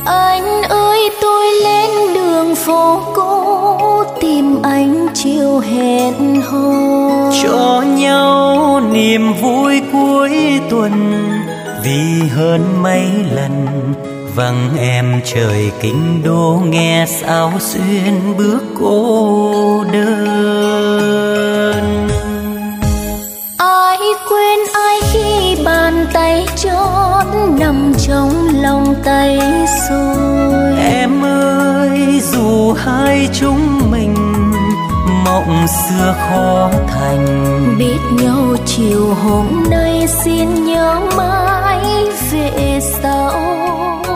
Anh ơi tôi lên đường phố cũ tìm anh chiều hẹn hò, cho nhau niềm vui cuối tuần. Vì hơn mấy lần vắng em trời kinh đô, nghe sao xuyên bước cô đơn. Ai quên ai khi bàn tay chót nằm trong lòng tay rồi. Em ơi dù hai chúng mình mộng xưa khó thành, biết nhau chiều hôm nay xin nhớ mãi về sau.